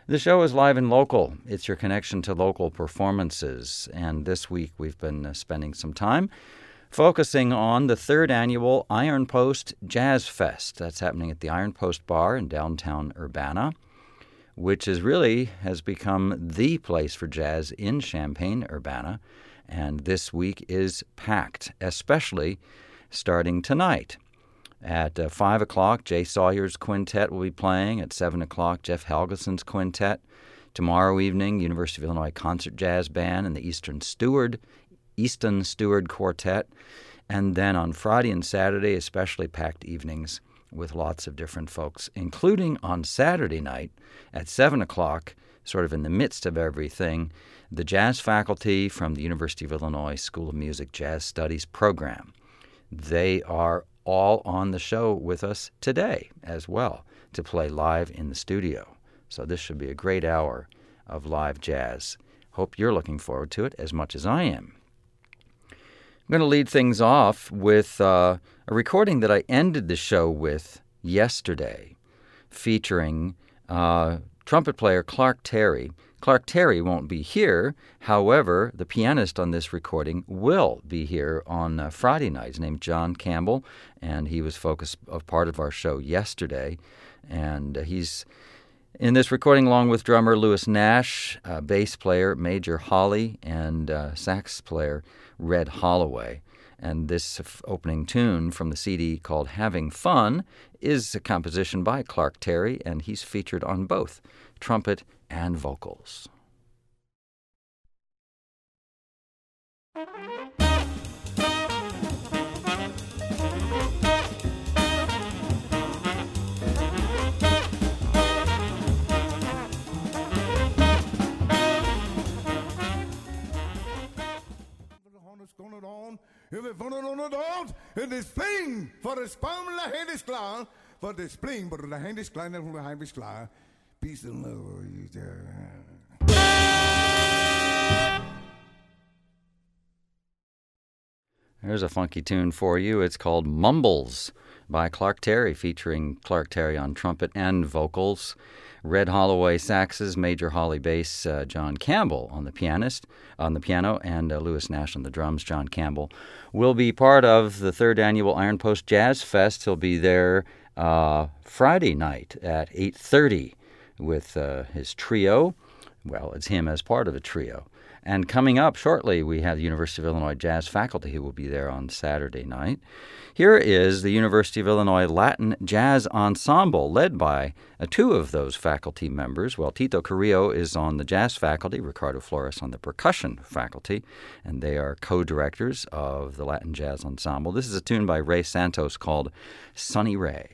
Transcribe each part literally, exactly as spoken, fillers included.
The show is live and local. It's your connection to local performances. And this week we've been uh, spending some time focusing on the third annual Iron Post Jazz Fest. That's happening at the Iron Post Bar in downtown Urbana, which is really has become the place for jazz in Champaign-Urbana. And this week is packed, especially starting tonight. At uh, five o'clock, Jay Sawyer's Quintet will be playing. At seven o'clock, Jeff Helgeson's Quintet. Tomorrow evening, University of Illinois Concert Jazz Band and the Easton Stewart, Easton Stewart Quartet. And then on Friday and Saturday, especially packed evenings with lots of different folks, including on Saturday night at seven o'clock, sort of in the midst of everything, the jazz faculty from the University of Illinois School of Music Jazz Studies program. They are all on the show with us today as well to play live in the studio. So this should be a great hour of live jazz. Hope you're looking forward to it as much as I am. I'm going to lead things off with uh, a recording that I ended the show with yesterday, featuring uh, trumpet player Clark Terry. Clark Terry won't be here. However, the pianist on this recording will be here on uh, Friday night. His name's John Campbell, and he was focus of part of our show yesterday. And uh, he's in this recording along with drummer Lewis Nash, uh, bass player Major Holly, and uh, sax player Red Holloway. And this f- opening tune from the C D called Having Fun is a composition by Clark Terry, and he's featured on both trumpet and vocals. If we vond on het oud, het is spring, voor de spamele hand is klaar. Voor de spring, maar de hand is klein en de hand is klaar. Peace and love. There's a funky tune for you. It's called Mumbles by Clark Terry, featuring Clark Terry on trumpet and vocals. Red Holloway saxes, Major Holly bass, uh, John Campbell on the pianist, on the piano, and uh, Lewis Nash on the drums. John Campbell will be part of the third annual Iron Post Jazz Fest. He'll be there uh, Friday night at eight thirty with uh, his trio. Well, it's him as part of a trio. And coming up shortly, we have the University of Illinois Jazz faculty who will be there on Saturday night. Here is the University of Illinois Latin Jazz Ensemble, led by uh, two of those faculty members. Well, Tito Carrillo is on the jazz faculty, Ricardo Flores on the percussion faculty, and they are co-directors of the Latin Jazz Ensemble. This is a tune by Ray Santos called Sunny Ray.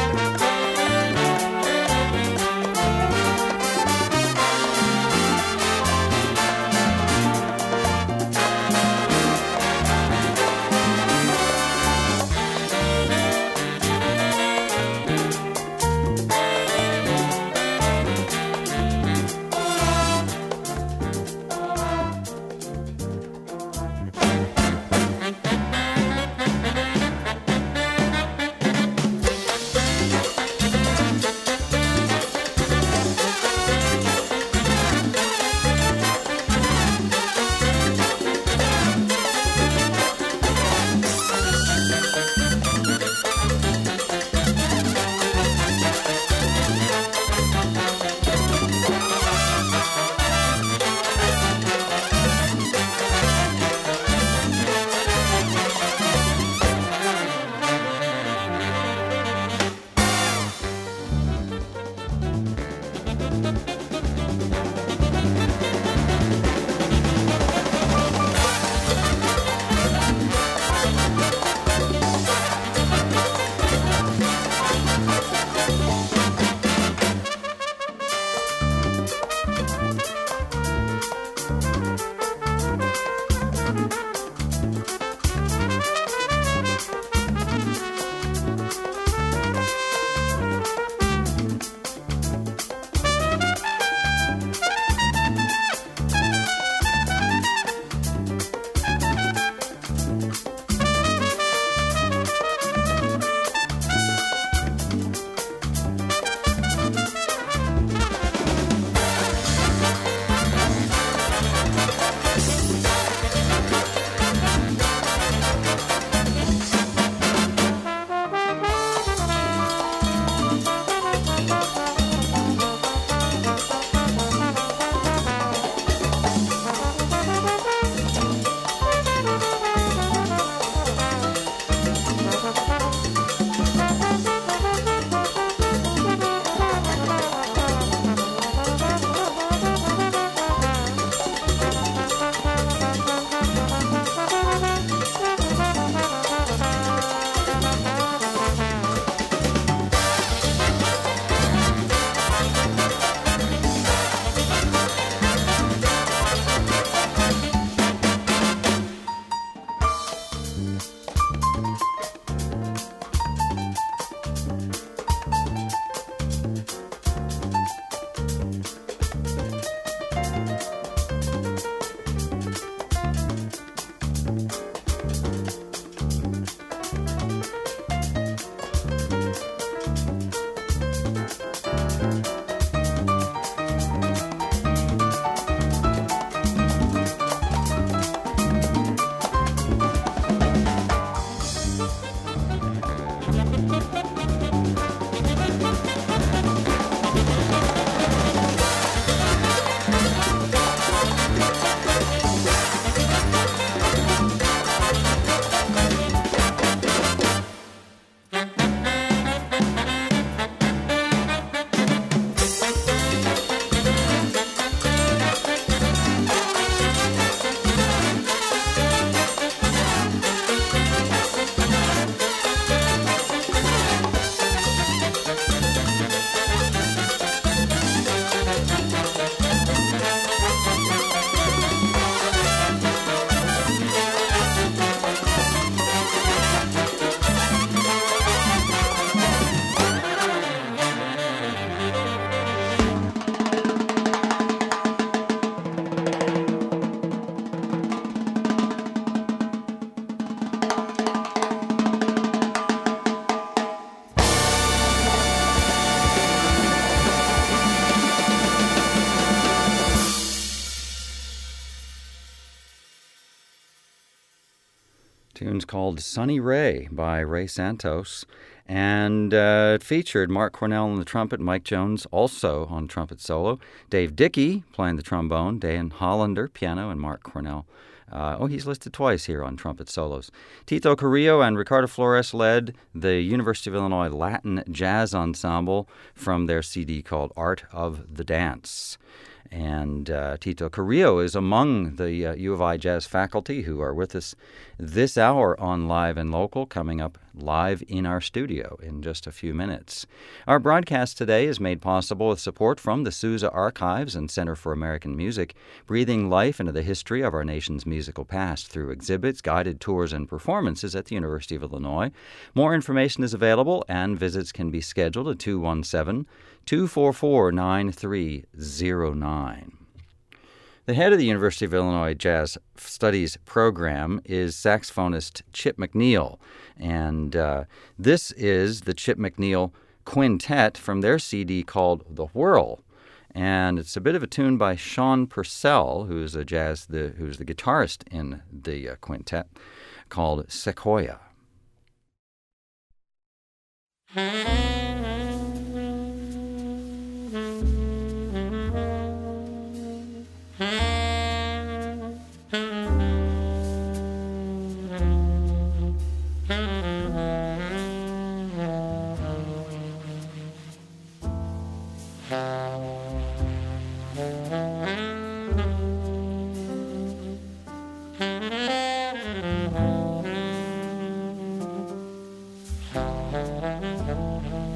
Thank tune's called Sunny Ray by Ray Santos, and uh, it featured Mark Cornell on the trumpet, Mike Jones also on trumpet solo, Dave Dickey playing the trombone, Dan Hollander piano, and Mark Cornell. Uh, oh, he's listed twice here on trumpet solos. Tito Carrillo and Ricardo Flores led the University of Illinois Latin Jazz Ensemble from their C D called Art of the Dance. And uh, Tito Carrillo is among the uh, U of I jazz faculty who are with us this hour on Live and Local, coming up live in our studio in just a few minutes. Our broadcast today is made possible with support from the Sousa Archives and Center for American Music, breathing life into the history of our nation's musical past through exhibits, guided tours, and performances at the University of Illinois. More information is available, and visits can be scheduled at two one seven, two four four, nine three zero nine. The head of the University of Illinois Jazz Studies program is saxophonist Chip McNeil, and uh, this is the Chip McNeil Quintet from their C D called The Whirl, and it's a bit of a tune by Sean Purcell, who's a jazz the who's the guitarist in the uh, quintet, called Sequoia. Thank you.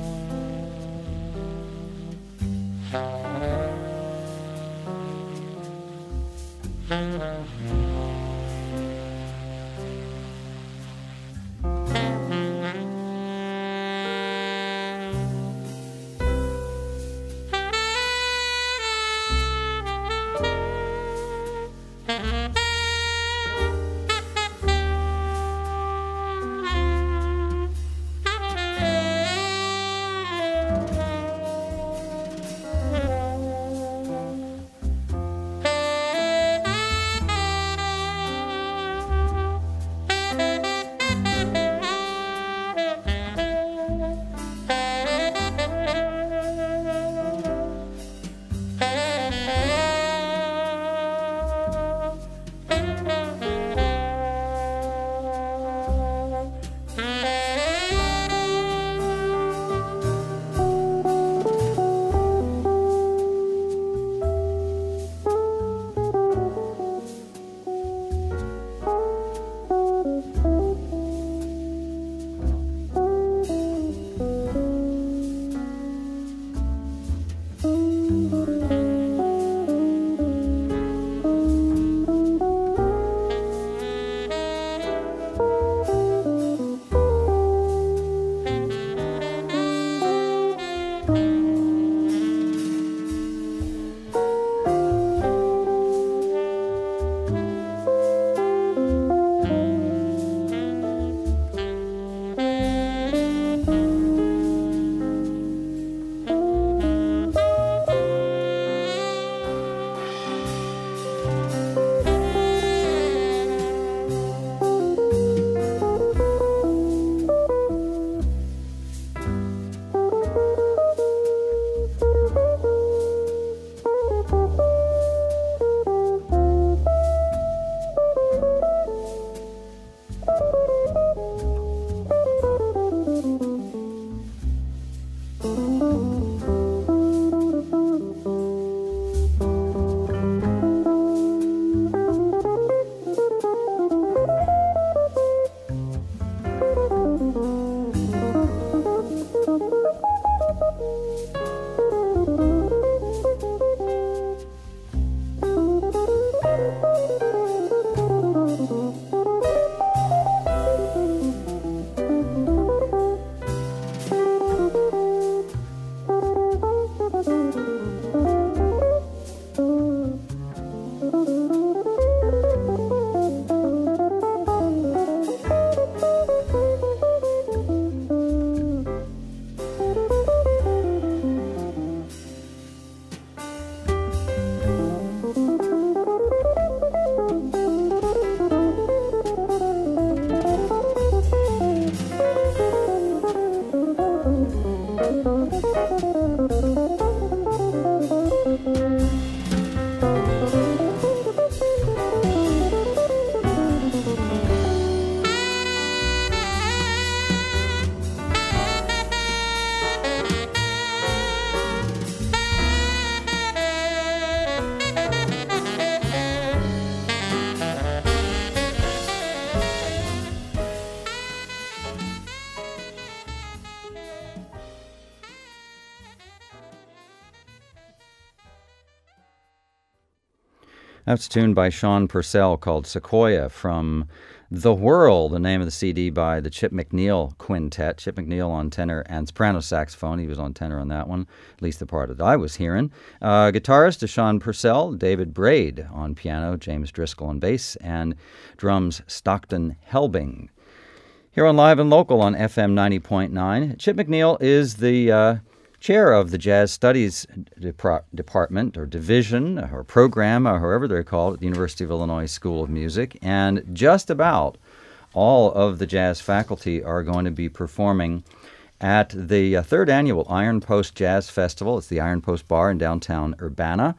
That's a tune by Sean Purcell called Sequoia from The Whirl, the name of the C D by the Chip McNeil Quintet. Chip McNeil on tenor and soprano saxophone. He was on tenor on that one, at least the part that I was hearing. Uh, guitarist is Sean Purcell, David Braid on piano, James Driscoll on bass, and drums Stockton Helbing. Here on Live and Local on F M ninety point nine, Chip McNeil is the uh, chair of the Jazz Studies Dep- Department or Division or Program or however they're called at the University of Illinois School of Music. And just about all of the jazz faculty are going to be performing at the uh, third annual Iron Post Jazz Festival. It's the Iron Post Bar in downtown Urbana.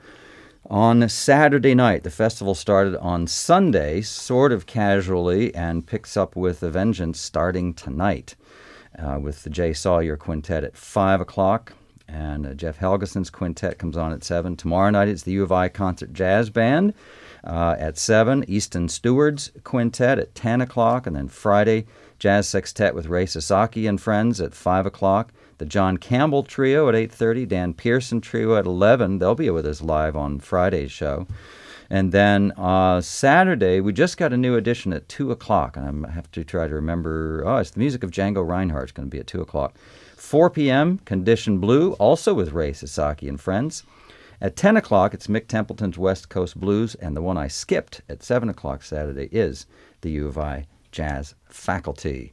On Saturday night, the festival started on Sunday, sort of casually, and picks up with a vengeance starting tonight uh, with the Jay Sawyer Quintet at five o'clock, and uh, Jeff Helgeson's quintet comes on at seven. Tomorrow night, it's the U of I Concert Jazz Band uh, at seven, Easton Stewart's Quintet at ten o'clock, and then Friday, Jazz Sextet with Ray Sasaki and Friends at five o'clock. The John Campbell Trio at eight thirty, Dan Pearson Trio at eleven. They'll be with us live on Friday's show. And then uh, Saturday, we just got a new edition at two o'clock. And I have to try to remember. Oh, it's the music of Django Reinhardt. It's going to be at two o'clock. four p.m., Condition Blue, also with Ray Sasaki and Friends. At ten o'clock, it's Mick Templeton's West Coast Blues. And the one I skipped at seven o'clock Saturday is the U of I Jazz Faculty.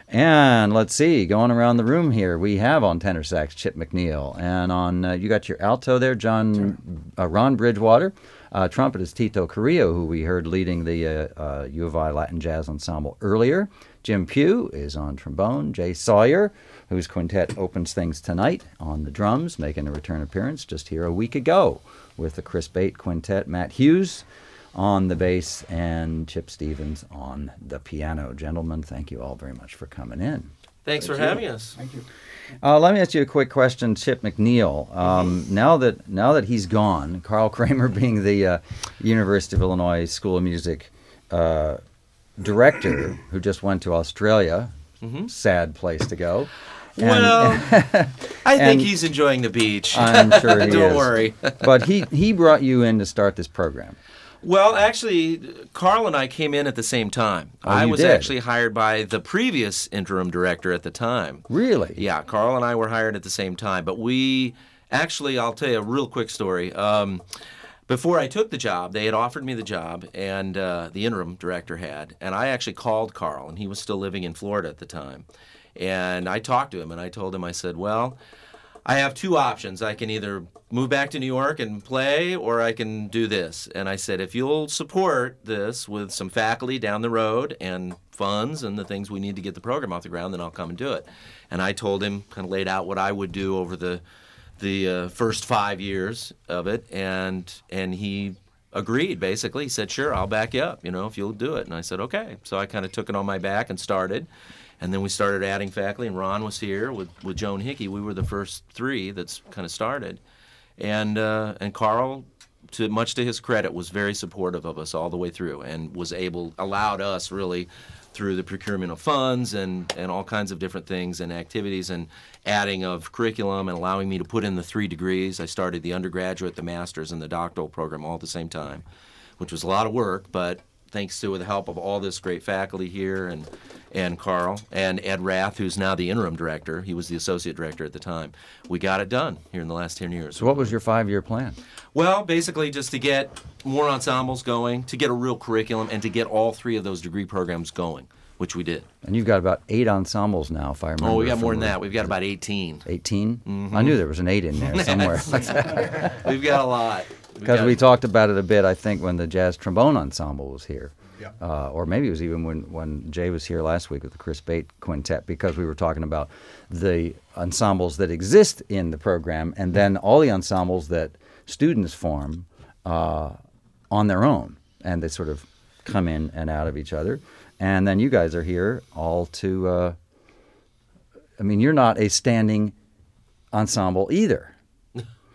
And let's see, going around the room here, we have on tenor sax Chip McNeil, and on uh, you got your alto there, John uh, Ron Bridgewater. Uh, trumpet is Tito Carrillo, who we heard leading the uh, uh, U of I Latin Jazz Ensemble earlier. Jim Pugh is on trombone. Jay Sawyer, whose quintet opens things tonight, on the drums, making a return appearance just here a week ago with the Chris Bate Quintet. Matt Hughes on the bass, and Chip Stevens on the piano. Gentlemen, thank you all very much for coming in. Thanks Thank for you. having us. Thank you. Uh, let me ask you a quick question, Chip McNeil. Um, now that now that he's gone, Carl Kramer being the uh, University of Illinois School of Music uh, director, who just went to Australia, Mm-hmm. sad place to go. And- Well, I think and he's enjoying the beach. I'm sure he Don't is. worry. But he, he brought you in to start this program. Well, actually, Carl and I came in at the same time. Oh, I you was did? actually hired by the previous interim director at the time. Really? Yeah, Carl and I were hired at the same time. But we actually, I'll tell you a real quick story. Um, before I took the job, they had offered me the job, and uh, the interim director had. And I actually called Carl, and he was still living in Florida at the time. And I talked to him, and I told him, I said, well, I have two options. I can either move back to New York and play, or I can do this. And I said, if you'll support this with some faculty down the road and funds and the things we need to get the program off the ground, then I'll come and do it. And I told him, kind of laid out what I would do over the the uh, first five years of it, and and he agreed, basically. He said, sure, I'll back you up, you know, if you'll do it. And I said, okay. So I kind of took it on my back and started. And then we started adding faculty, and Ron was here with, with Joan Hickey. We were the first three that's kind of started. And uh, and Carl, to much to his credit, was very supportive of us all the way through, and was able, allowed us really, through the procurement of funds and, and all kinds of different things and activities and adding of curriculum and allowing me to put in the three degrees. I started the undergraduate, the master's, and the doctoral program all at the same time, which was a lot of work, but thanks to the help of all this great faculty here and and Carl and Ed Rath, who's now the interim director. He was the associate director at the time. We got it done here in the last ten years. So what was your five-year plan? Well, basically just to get more ensembles going, to get a real curriculum, and to get all three of those degree programs going, which we did. And you've got about eight ensembles now, if I remember. Oh, we got more from than the- that. We've got about eighteen. eighteen? Mm-hmm. I knew there was an eight in there somewhere. We've got a lot. We've Because got- we talked about it a bit, I think, when the Jazz Trombone Ensemble was here. Yeah. Uh, or maybe it was even when, when Jay was here last week with the Chris Bate Quintet, because we were talking about the ensembles that exist in the program and then all the ensembles that students form uh, on their own. And they sort of come in and out of each other. And then you guys are here all to, uh, I mean, you're not a standing ensemble either.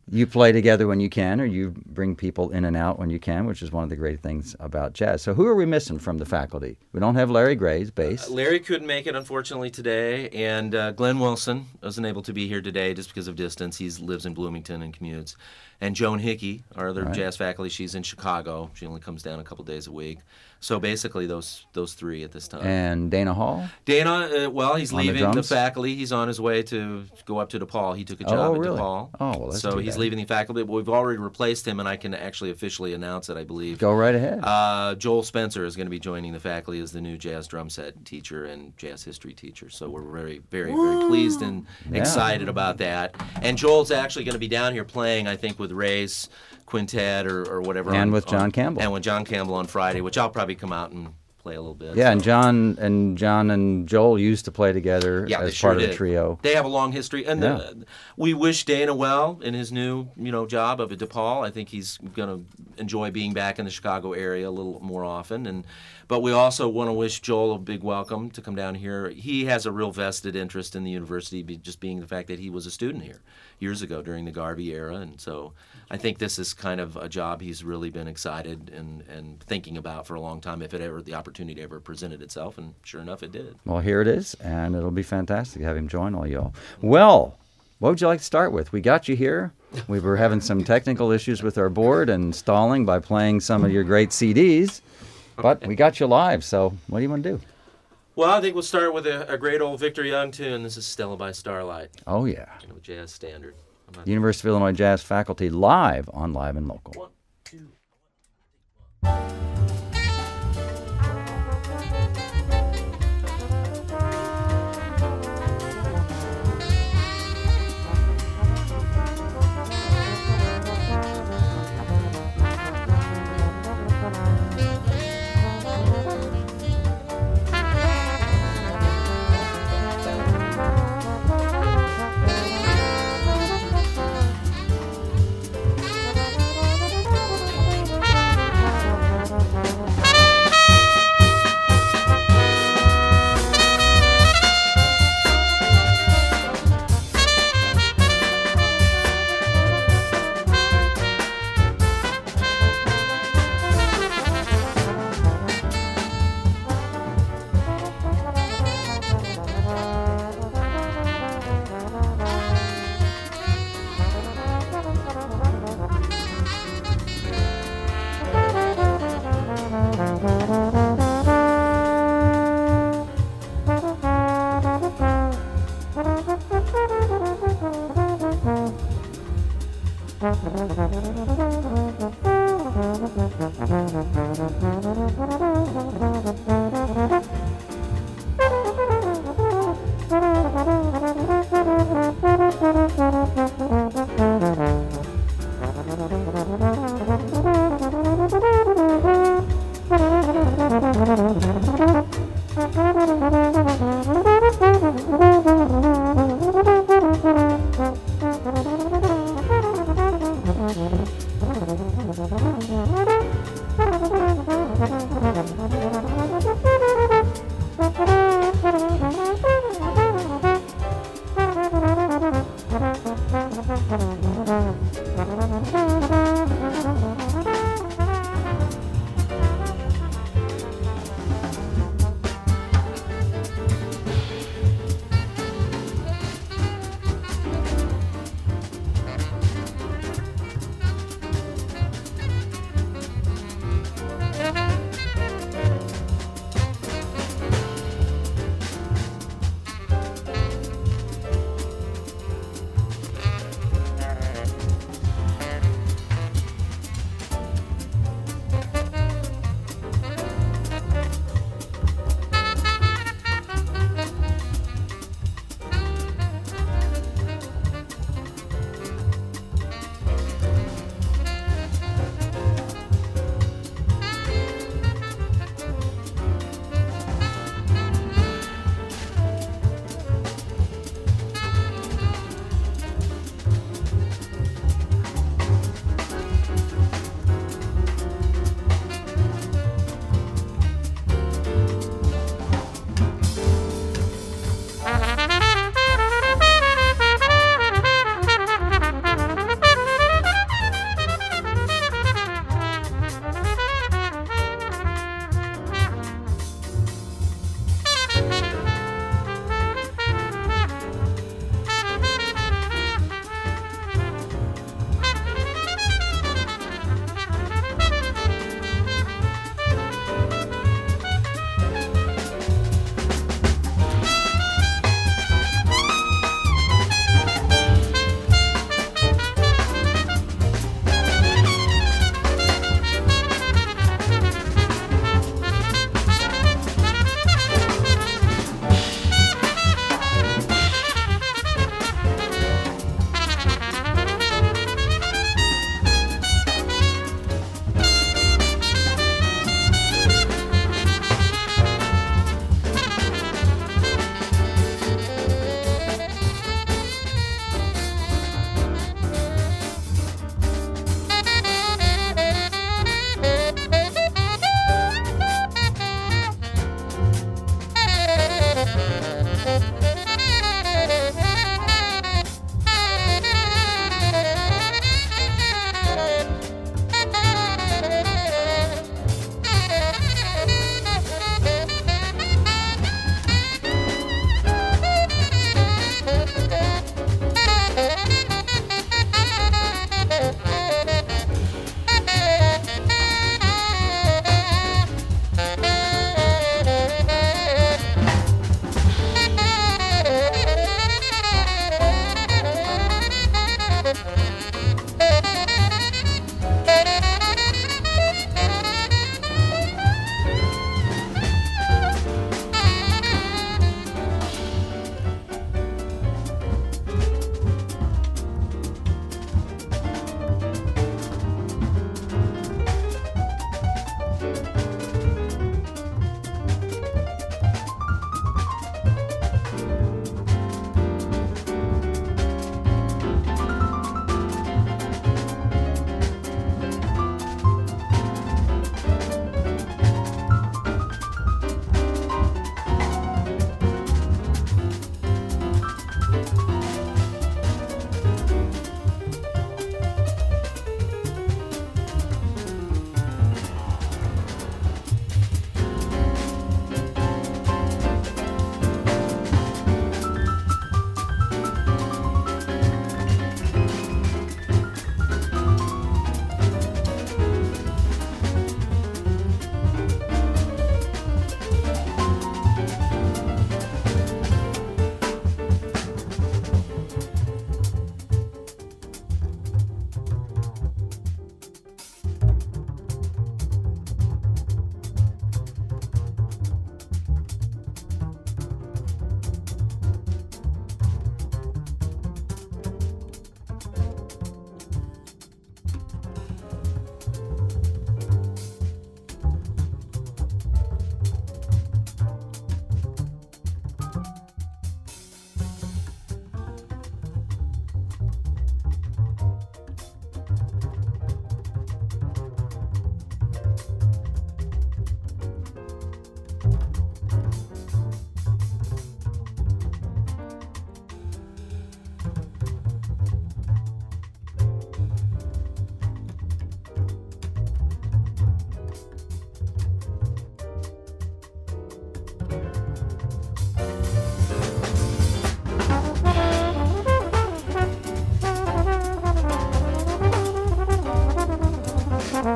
You play together when you can, or you bring people in and out when you can, which is one of the great things about jazz. So who are we missing from the faculty? We don't have Larry Gray's bass. Uh, Larry couldn't make it, unfortunately, today, and uh, Glenn Wilson wasn't able to be here today just because of distance. He lives in Bloomington and commutes. And Joan Hickey, our other Right. jazz faculty, she's in Chicago. She only comes down a couple days a week. So basically those those three at this time. And Dana Hall? Dana, uh, well, he's On the leaving the, drums? faculty. He's on his way to go up to DePaul. He took a Oh, job really? at DePaul. Oh, well, that's So too he's bad. leaving the faculty, but we've already replaced him, and I can actually officially announce it, I believe. Go right ahead. Uh, Joel Spencer is going to be joining the faculty as the new jazz drum set teacher and jazz history teacher. So we're very, very, very pleased and Yeah. excited about that. And Joel's actually going to be down here playing, I think, with Ray's quintet or, or whatever. And on- with John on- Campbell. And with John Campbell on Friday, which I'll probably come out and play a little bit. Yeah, so. and John and John and Joel used to play together Yeah, they as sure part of did. the trio. They have a long history, and Yeah. uh, we wish Dana well in his new, you know, job of at DePaul. I think he's going to enjoy being back in the Chicago area a little more often. And but we also want to wish Joel a big welcome to come down here. He has a real vested interest in the university, be, just being the fact that he was a student here years ago during the Garvey era, and so I think this is kind of a job he's really been excited and, and thinking about for a long time. If it ever the opportunity ever presented itself, and sure enough, it did. Well, here it is, and it'll be fantastic to have him join all y'all. Well, what would you like to start with? We got you here. We were having some technical issues with our board and stalling by playing some of your great C Ds, but we got you live, so what do you want to do? Well, I think we'll start with a, a great old Victor Young tune. This is Stella by Starlight, Oh, yeah. you know, jazz standard. I'm not- University of Illinois Jazz faculty live on Live and Local. One, two.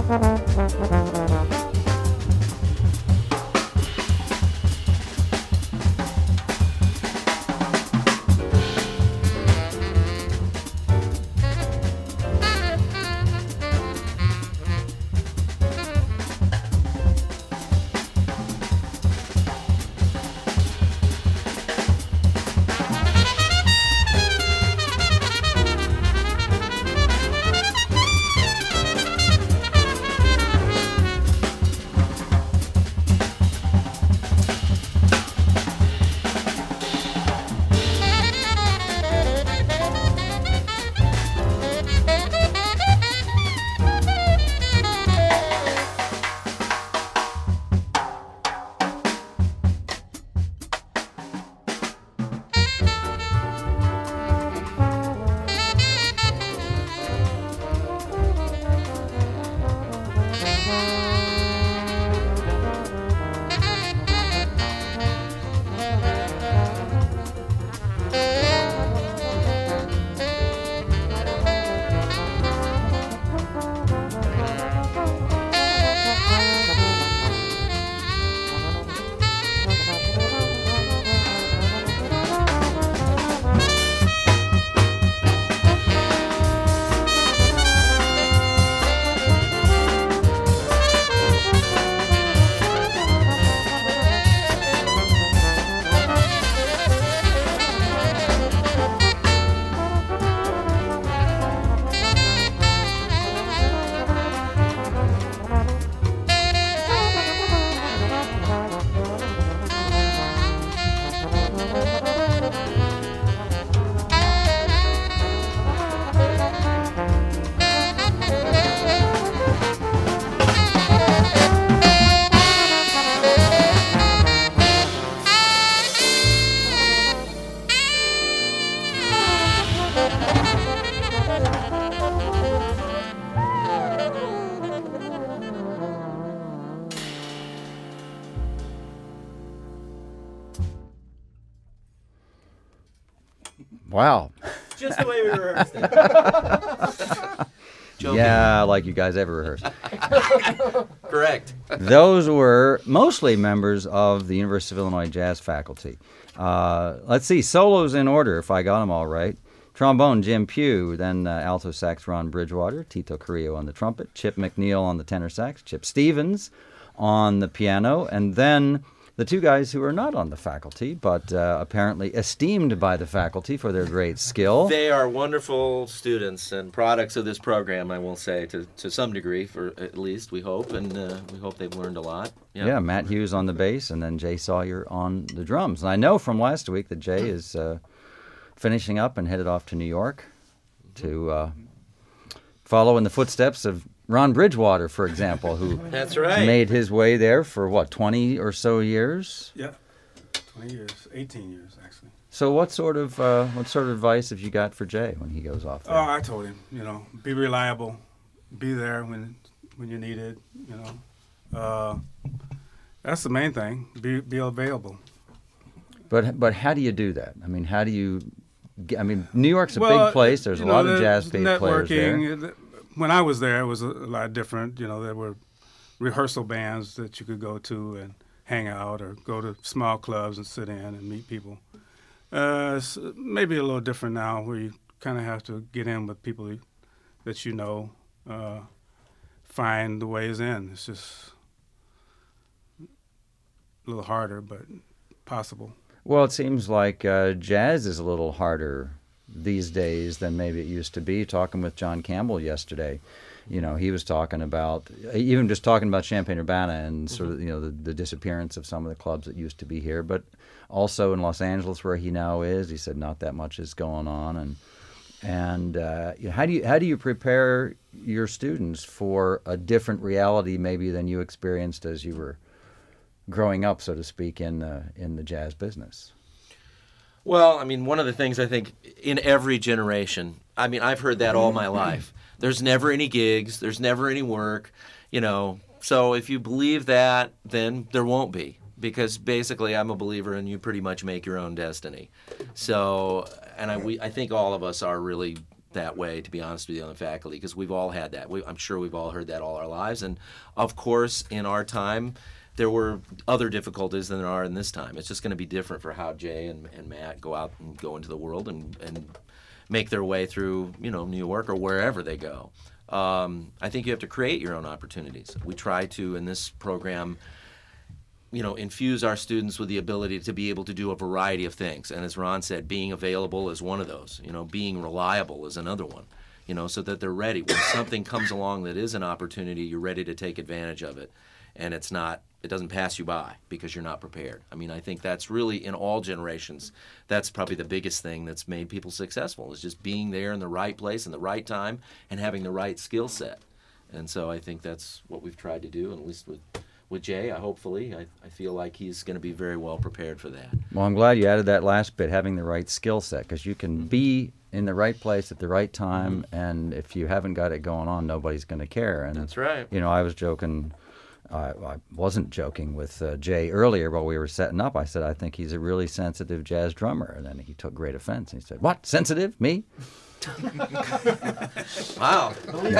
Wow. Just the way we rehearsed it. Joking. Yeah, like you guys ever rehearsed. Correct. Those were mostly members of the University of Illinois jazz faculty. Uh, let's see, solos in order, if I got them all right. Trombone, Jim Pugh, then uh, alto sax, Ron Bridgewater, Tito Carrillo on the trumpet, Chip McNeil on the tenor sax, Chip Stevens on the piano, and then the two guys who are not on the faculty, but uh, apparently esteemed by the faculty for their great skill. They are wonderful students and products of this program, I will say, to, to some degree, for at least, we hope, and uh, we hope they've learned a lot. Yep. Yeah, Matt Hughes on the bass, and then Jay Sawyer on the drums. And I know from last week that Jay is uh, finishing up and headed off to New York to uh, follow in the footsteps of Ron Bridgewater, for example, who That's right. made his way there for, what, twenty or so years? Yeah, twenty years, eighteen years, actually. So what sort of uh, what sort of advice have you got for Jay when he goes off there? Oh, I told him, you know, be reliable, be there when when you need it, you know. Uh, that's the main thing, be be available. But but how do you do that? I mean, how do you... I mean, New York's a Well, big place. There's a you know, lot of the jazz bass players there. networking, when I was there, it was a lot different. You know, there were rehearsal bands that you could go to and hang out, or go to small clubs and sit in and meet people. Uh, it's maybe a little different now, where you kind of have to get in with people that you know, uh, find the ways in. It's just a little harder, but possible. Well, it seems like uh, jazz is a little harder these days than maybe it used to be. Talking with John Campbell yesterday, you know, he was talking about, even just talking about Champaign-Urbana and sort of, you know, the, the disappearance of some of the clubs that used to be here, but also in Los Angeles where he now is. He said not that much is going on, and and uh, how do you how do you prepare your students for a different reality maybe than you experienced as you were growing up, so to speak, in the in the jazz business? Well, I mean, one of the things I think in every generation, I mean, I've heard that all my life. There's never any gigs. There's never any work, you know. So if you believe that, then there won't be, because basically I'm a believer in you pretty much make your own destiny. So, and I, we, I think all of us are really that way, to be honest with you, on the faculty, because we've all had that. We, I'm sure we've all heard that all our lives. And, of course, in our time, there were other difficulties than there are in this time. It's just going to be different for how Jay and, and Matt go out and go into the world and, and make their way through, you know, New York or wherever they go. Um, I think you have to create your own opportunities. We try to, in this program, you know, infuse our students with the ability to be able to do a variety of things. And as Ron said, being available is one of those. You know, being reliable is another one. You know, so that they're ready. When something comes along that is an opportunity, you're ready to take advantage of it. And it's not, it doesn't pass you by because you're not prepared. I mean, I think that's really, in all generations, that's probably the biggest thing that's made people successful, is just being there in the right place in the right time and having the right skill set. And so I think that's what we've tried to do, and at least with with Jay, I hopefully, I, I feel like he's going to be very well prepared for that. Well, I'm glad you added that last bit, having the right skill set, because you can be in the right place at the right time, mm-hmm. and if you haven't got it going on, nobody's going to care. And that's right. You know, I was joking. I, I wasn't joking with uh, Jay earlier while we were setting up. I said, I think he's a really sensitive jazz drummer. And then he took great offense. He said, what? Sensitive? Me? Wow.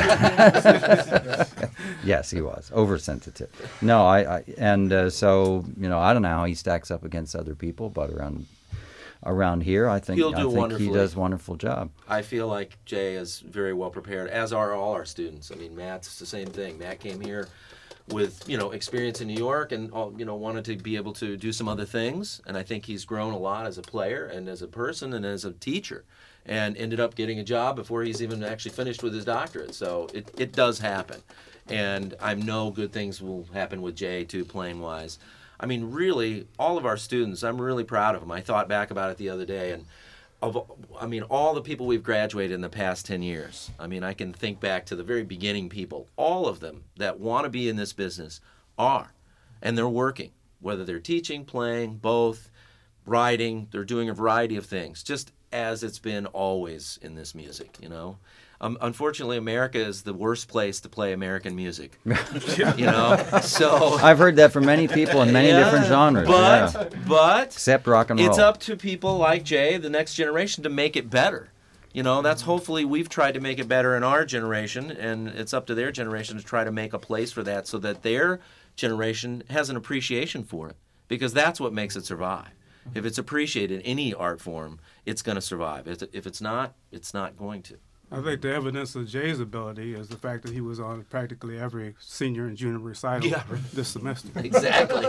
Yes, he was. Oversensitive. No, I, I and uh, so, you know, I don't know how he stacks up against other people, but around around here, I think, He'll do I think wonderfully. he does a wonderful job. I feel like Jay is very well prepared, as are all our students. I mean, Matt's the same thing. Matt came here with, you know, experience in New York and, you know, wanted to be able to do some other things. And I think he's grown a lot as a player and as a person and as a teacher, and ended up getting a job before he's even actually finished with his doctorate. So it, it does happen. And I know good things will happen with Jay, too, playing-wise. I mean, really, all of our students, I'm really proud of them. I thought back about it the other day, and of, I mean, all the people we've graduated in the past ten years, I mean, I can think back to the very beginning people. All of them that want to be in this business are, and they're working, whether they're teaching, playing, both, writing, they're doing a variety of things, just as it's been always in this music, you know. Um, unfortunately, America is the worst place to play American music, you know. So I've heard that from many people in many yeah, different genres. But, yeah. but except rock and roll. It's up to people like Jay, the next generation, to make it better. You know, that's hopefully we've tried to make it better in our generation, and it's up to their generation to try to make a place for that, so that their generation has an appreciation for it, because that's what makes it survive. If it's appreciated in any art form, it's going to survive. If it's not, it's not going to. I think the evidence of Jay's ability is the fact that he was on practically every senior and junior recital yeah. this semester. Exactly.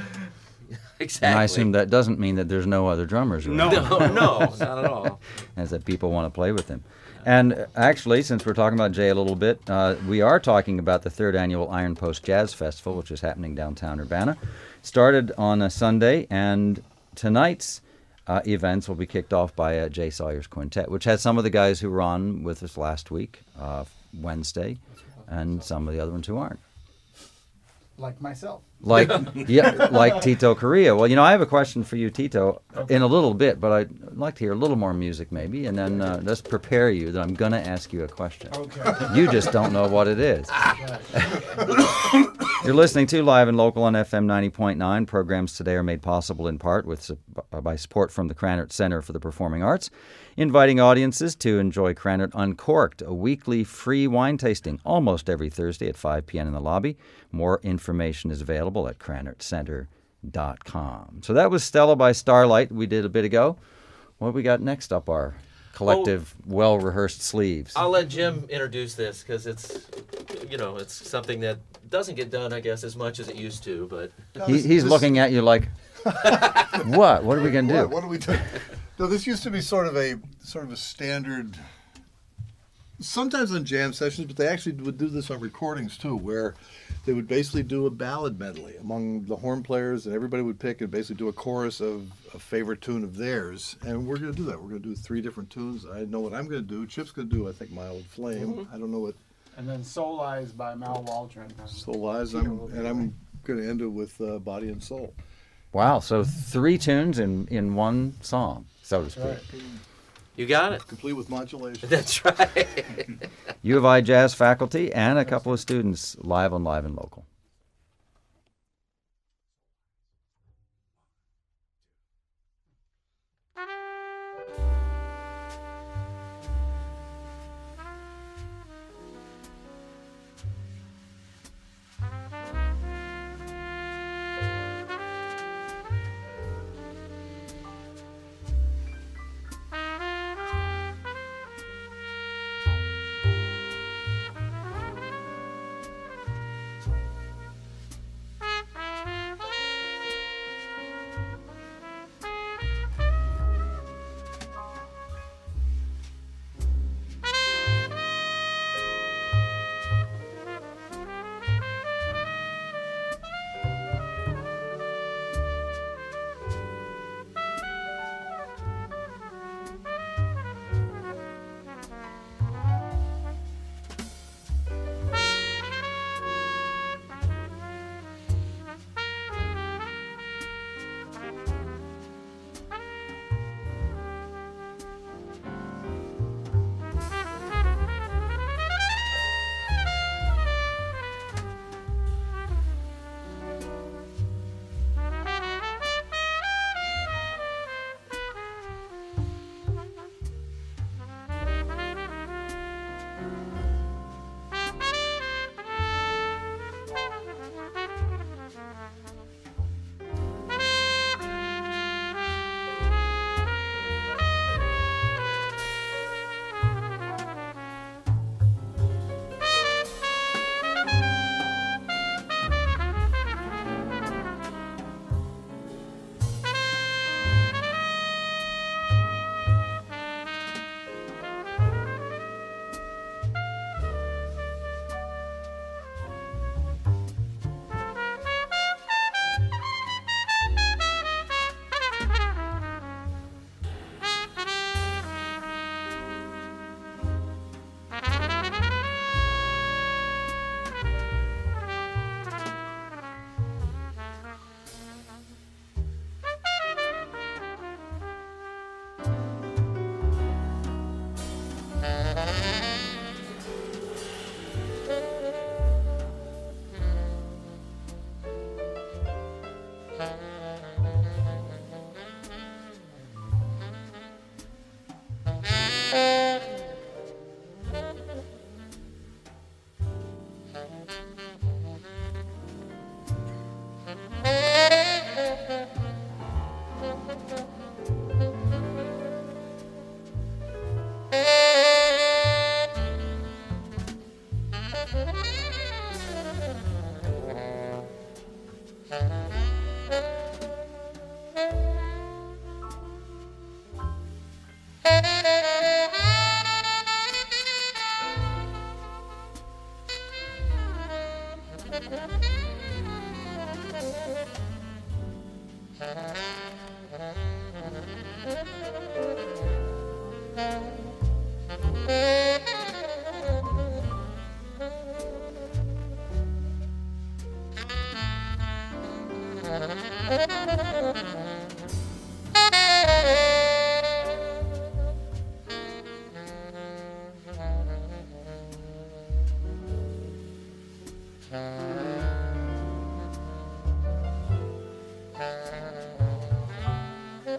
Exactly. And I assume that doesn't mean that there's no other drummers around. No, no, no, not at all. As that people want to play with him. And actually, since we're talking about Jay a little bit, uh, we are talking about the third annual Iron Post Jazz Festival, which is happening downtown Urbana. Started on a Sunday, and tonight's Uh, events will be kicked off by uh, Jay Sawyer's Quintet, which has some of the guys who were on with us last week, uh, Wednesday, and some of the other ones who aren't. Like myself. Like yeah, like Tito Correa. Well, you know, I have a question for you, Tito, Okay. in a little bit, but I'd like to hear a little more music maybe, and then uh, let's prepare you that I'm going to ask you a question. Okay. You just don't know what it is. You're listening to Live and Local on F M ninety point nine. Programs today are made possible in part with by support from the Krannert Center for the Performing Arts, inviting audiences to enjoy Krannert Uncorked, a weekly free wine tasting almost every Thursday at five p.m. in the lobby. More information is available at krannert center dot com. So that was Stella by Starlight we did a bit ago. What have we got next up our collective, oh, well-rehearsed sleeves? I'll let Jim introduce this, because it's, you know, it's something that doesn't get done, I guess, as much as it used to, but... No, he, this, he's this, looking at you like, what? What are we going to do? What, what are we doing? No, this used to be sort of a sort of a standard, sometimes on jam sessions, but they actually would do this on recordings too, where they would basically do a ballad medley among the horn players, and everybody would pick and basically do a chorus of a favorite tune of theirs. And we're going to do that. We're going to do three different tunes. I know what I'm going to do. Chip's going to do, I think, My Old Flame. Mm-hmm. I don't know what. And then Soul Eyes by Mal Waldron. Soul Eyes. I'm, and I'm going to end it with uh, Body and Soul. Wow, so three tunes in, in one song, so to speak. Right. You got it. Complete with modulation. That's right. U of I Jazz faculty and a couple of students live on Live and Local.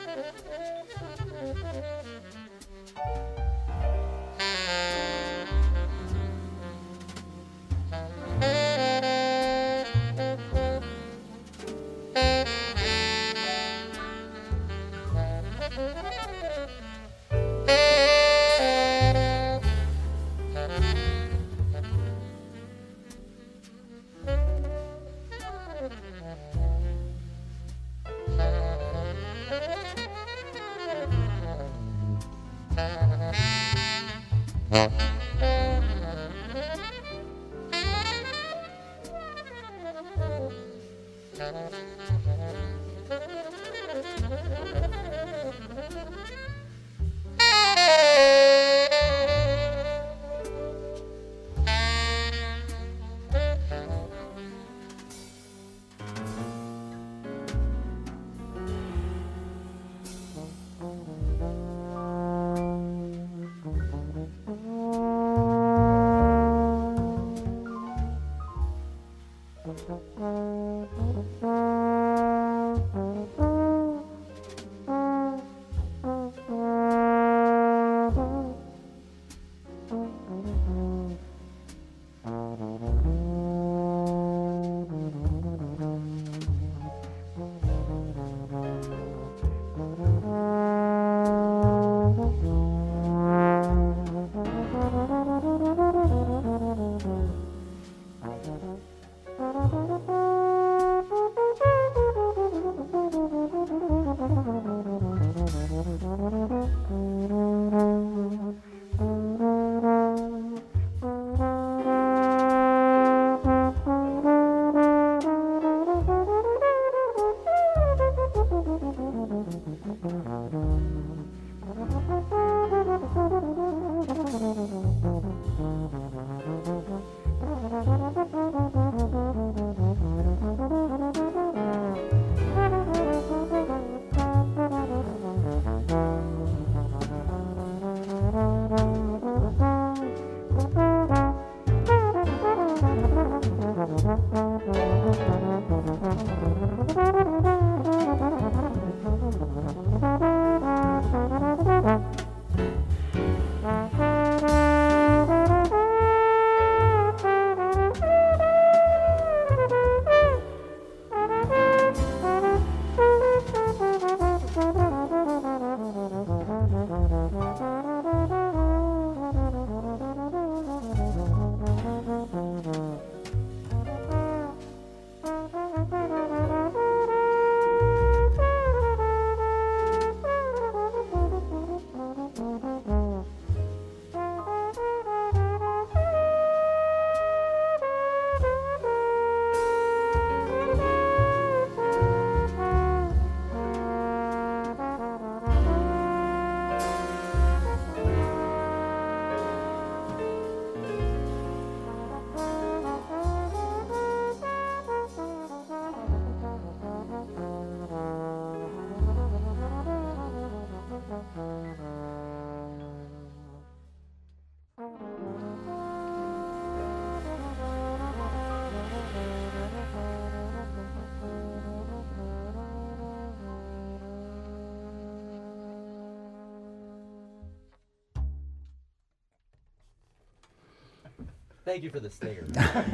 Thank you for the stinger.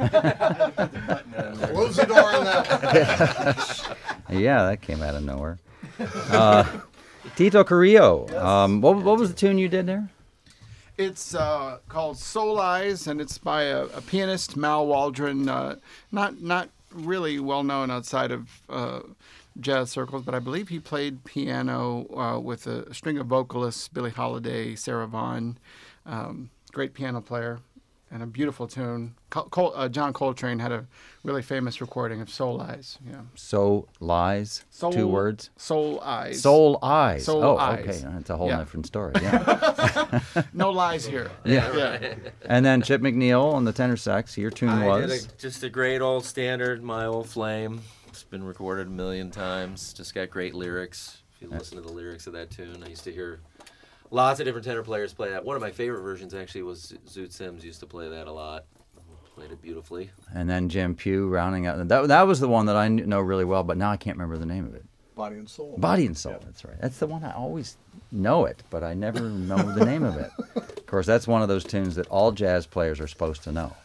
Close the door on that. Yeah, that came out of nowhere. Uh, Tito Carrillo, yes. um, what, what was the tune you did there? It's uh, called Soul Eyes, and it's by a, a pianist, Mal Waldron. Uh, not not really well known outside of uh, jazz circles, but I believe he played piano uh, with a string of vocalists: Billie Holiday, Sarah Vaughan. Um, great piano player. And a beautiful tune. Col- Col- uh, John Coltrane had a really famous recording of Soul Eyes. Yeah. Soul Lies? Soul, Two words? Soul Eyes. Soul Eyes. Soul oh, Eyes. okay. That's a whole yeah. different story. Yeah. No lies here. Yeah. yeah. And then Chip McNeil on the tenor sax. Your tune I was? Did a, just a great old standard, My Old Flame. It's been recorded a million times. Just got great lyrics. If you listen to the lyrics of that tune, I used to hear lots of different tenor players play that. One of my favorite versions actually was Zoot Sims used to play that a lot. Played it beautifully. And then Jim Pugh rounding out. That that was the one that I know really well, but now I can't remember the name of it. Body and Soul. Body and Soul, Yeah. that's right. That's the one I always know it, but I never know the name of it. Of course, that's one of those tunes that all jazz players are supposed to know,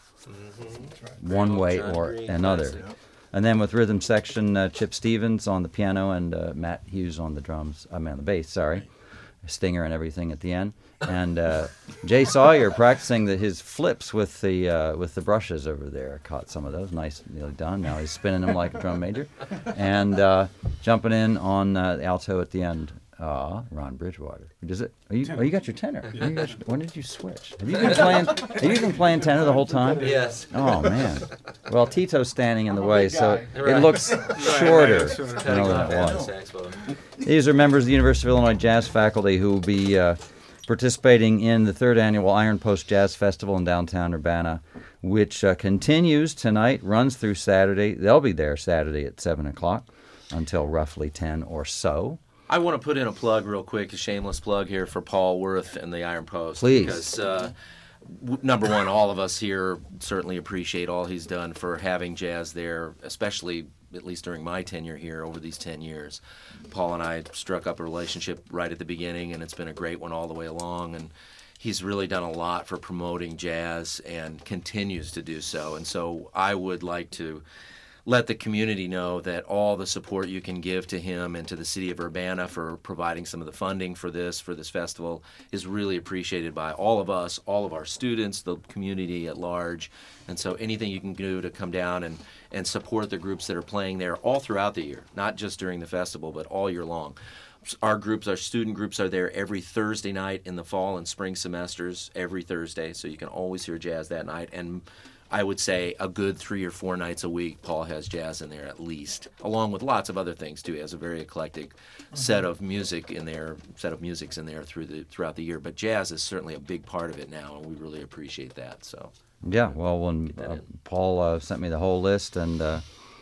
one Old way John or Green another. classic. And then with rhythm section, uh, Chip Stevens on the piano and uh, Matt Hughes on the drums. I mean, on the bass, sorry. Stinger and everything at the end. And uh, Jay Sawyer practicing the, his flips with the uh, with the brushes over there. Caught some of those. Nicely done. Now he's spinning them like a drum major. And uh, jumping in on uh, the alto at the end. Uh, Ron Bridgewater. Does it? Are you? Oh, you got your tenor. You got your- when did you switch? Have you been playing? Have you been playing tenor the whole time? Yes. Oh man. Well, Tito's standing in the I'm a way, big so guy. it Right. looks shorter Right, right, than what it was. Saxophone. These are members of the University of Illinois Jazz faculty who will be uh, participating in the third annual Iron Post Jazz Festival in downtown Urbana, which uh, continues tonight, runs through Saturday. They'll be there Saturday at seven o'clock until roughly ten or so. I want to put in a plug real quick, a shameless plug here for Paul Worth and the Iron Post. Please. Because, uh, w- number one, all of us here certainly appreciate all he's done for having jazz there, especially at least during my tenure here over these ten years. Paul and I struck up a relationship right at the beginning, and it's been a great one all the way along. And he's really done a lot for promoting jazz and continues to do so. And so I would like to let the community know that all the support you can give to him and to the city of Urbana for providing some of the funding for this, for this festival, is really appreciated by all of us, all of our students, the community at large. And so anything you can do to come down and, and support the groups that are playing there all throughout the year, not just during the festival, but all year long. Our groups, our student groups are there every Thursday night in the fall and spring semesters, every Thursday, so you can always hear jazz that night. And I would say a good three or four nights a week, Paul has jazz in there at least, along with lots of other things too. He has a very eclectic set of music in there, set of musics in there through the throughout the year. But jazz is certainly a big part of it now, and we really appreciate that. So Yeah, well, when that uh, in. Paul uh, sent me the whole list, and uh,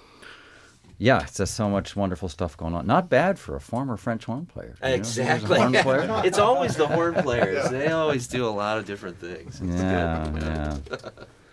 yeah, it's just so much wonderful stuff going on. Not bad for a former French horn player. you know? He was a exactly, horn player. it's always the horn players. They always do a lot of different things. It's Yeah, good. yeah.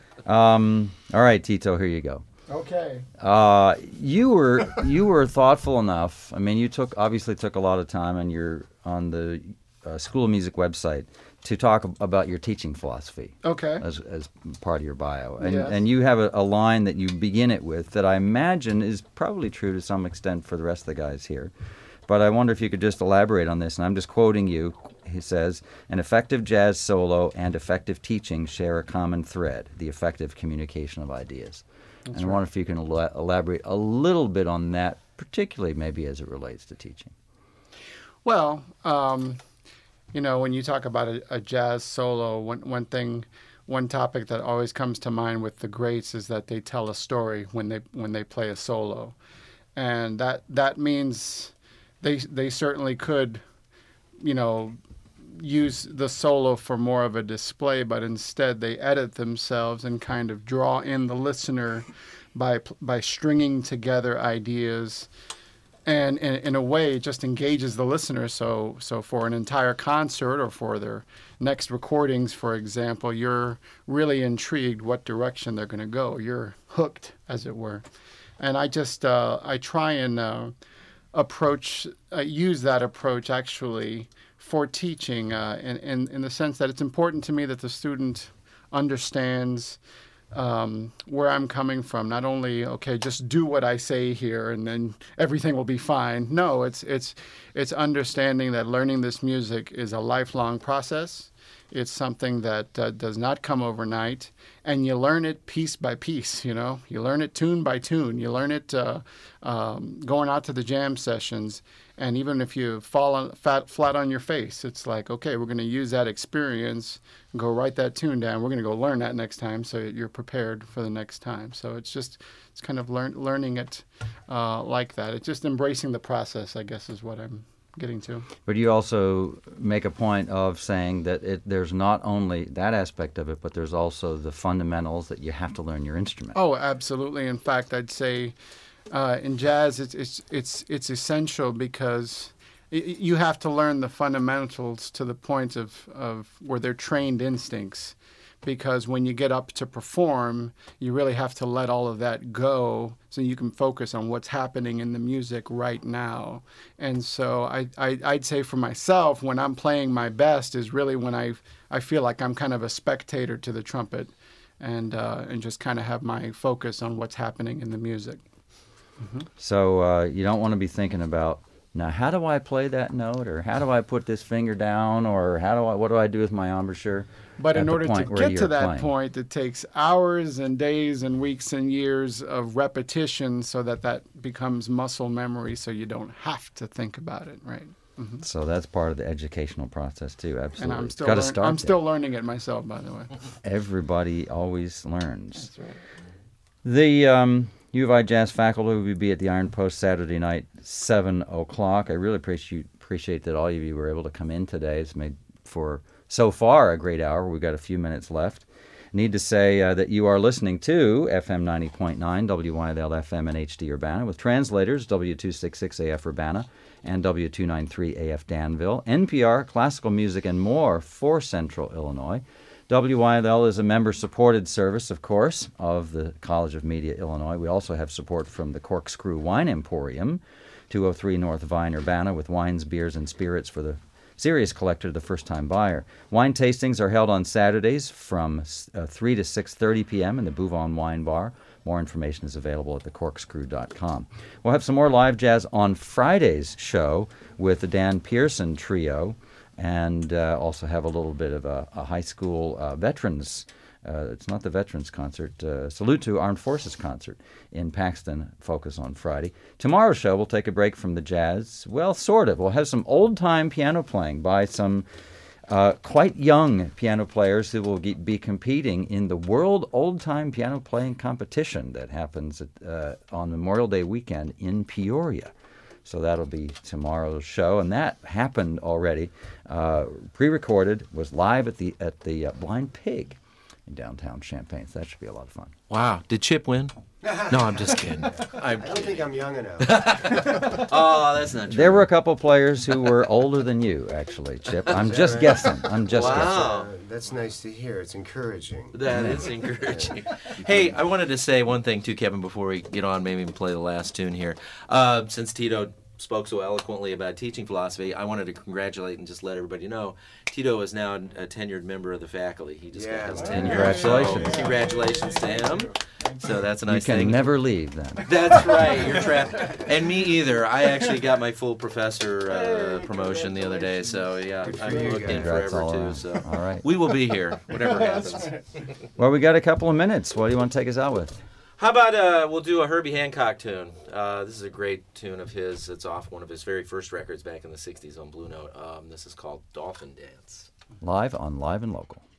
Um, all right, Tito, here you go. Okay. Uh, you were you were thoughtful enough. I mean, you took obviously took a lot of time, and you're on the uh, School of Music website to talk ab- about your teaching philosophy Okay. as as part of your bio, and Yes. and you have a, a line that you begin it with that I imagine is probably true to some extent for the rest of the guys here, but I wonder if you could just elaborate on this. And I'm just quoting you. He says, "An effective jazz solo and effective teaching share a common thread: the effective communication of ideas." And I wonder if you can ela- elaborate a little bit on that, particularly maybe as it relates to teaching. Well, um, you know, when you talk about a, a jazz solo, one one thing, one topic that always comes to mind with the greats is that they tell a story when they when they play a solo, and that that means they they certainly could, you know, use the solo for more of a display, but instead they edit themselves and kind of draw in the listener by by stringing together ideas, and in, in a way it just engages the listener. So so for an entire concert or for their next recordings, for example, you're really intrigued what direction they're going to go. You're hooked, as it were. And I just uh, I try and uh, approach uh, use that approach actually for teaching, uh, in, in, in the sense that it's important to me that the student understands um, where I'm coming from. Not only, okay, just do what I say here and then everything will be fine. No, it's, it's, it's understanding that learning this music is a lifelong process. It's something that uh, does not come overnight, and you learn it piece by piece, you know. You learn it tune by tune. You learn it uh, um, going out to the jam sessions, and even if you fall on, fat, flat on your face, it's like, okay, we're going to use that experience, go write that tune down. We're going to go learn that next time so you're prepared for the next time. So it's just, it's kind of learn, learning it uh, like that. It's just embracing the process, I guess, is what I'm getting to. But you also make a point of saying that it, there's not only that aspect of it, but there's also the fundamentals that you have to learn your instrument. Oh, absolutely. In fact, I'd say uh, in jazz, it's it's it's it's essential because y- you have to learn the fundamentals to the point of, of where they're trained instincts. because when you get up to perform, you really have to let all of that go so you can focus on what's happening in the music right now. And so I, I, I'd say for myself, when I'm playing my best is really when I, I feel like I'm kind of a spectator to the trumpet and, uh, and just kind of have my focus on what's happening in the music. Mm-hmm. So uh, you don't want to be thinking about, now, how do I play that note, or how do I put this finger down, or how do I, what do I do with my embouchure? But in at the order to point where get to you're that playing? point, it takes hours and days and weeks and years of repetition so that that becomes muscle memory so you don't have to think about it, right? Mm-hmm. So that's part of the educational process too. Absolutely, And I'm still, got to learn- start. I'm there. still learning it myself, by the way. Everybody always learns. That's right. The um, U of I Jazz faculty will be at the Iron Post Saturday night, seven o'clock. I really appreciate appreciate that all of you were able to come in today. It's made for, so far, a great hour. We've got a few minutes left. Need to say uh, that you are listening to F M ninety point nine, W Y L L F M and H D Urbana, with translators W two sixty-six A F Urbana and W two ninety-three A F Danville, N P R, classical music, and more for Central Illinois. W Y L L is a member-supported service, of course, of the College of Media, Illinois. We also have support from the Corkscrew Wine Emporium, two oh three North Vine, Urbana, with wines, beers, and spirits for the serious collector, the first-time buyer. Wine tastings are held on Saturdays from uh, three to six thirty p.m. in the Bouvon Wine Bar. More information is available at the corkscrew dot com. We'll have some more live jazz on Friday's show with the Dan Pearson Trio, and uh, also have a little bit of a, a high school uh, veterans, uh, it's not the veterans concert, uh, Salute to Armed Forces concert in Paxton, focus on Friday. Tomorrow's show, we'll take a break from the jazz. Well, sort of. We'll have some old-time piano playing by some uh, quite young piano players who will be competing in the World Old-Time Piano Playing Competition that happens at, uh, on Memorial Day weekend in Peoria. So that'll be tomorrow's show, and that happened already. Uh, pre-recorded, was live at the at the uh, Blind Pig in downtown Champaign. So that should be a lot of fun. Wow. Did Chip win? No, I'm just kidding. I'm I don't kidding. think I'm young enough. Oh, that's not true. There were a couple players who were older than you, actually, Chip. I'm just right? guessing. I'm just Wow. Uh, that's nice to hear. It's encouraging. That is encouraging. Hey, I wanted to say one thing too, Kevin, before we get on, maybe even play the last tune here. Uh, since Tito spoke so eloquently about teaching philosophy, I wanted to congratulate and just let everybody know Tito is now a tenured member of the faculty. He just Yeah, got his wow. tenure. Congratulations. So, congratulations to him. So that's a guessing. nice You can thing. never leave then. That's right. You're trapped. And me either. I actually got my full professor uh, promotion the other day. So yeah, Good for I'm you booked in guys. Congrats forever all too. around. So All right. we will be here, whatever happens. Well, we got a couple of minutes. What do you want to take us out with? How about uh, we'll do a Herbie Hancock tune? Uh, this is a great tune of his. It's off one of his very first records back in the sixties on Blue Note. Um, this is called Dolphin Dance. Live on Live and Local.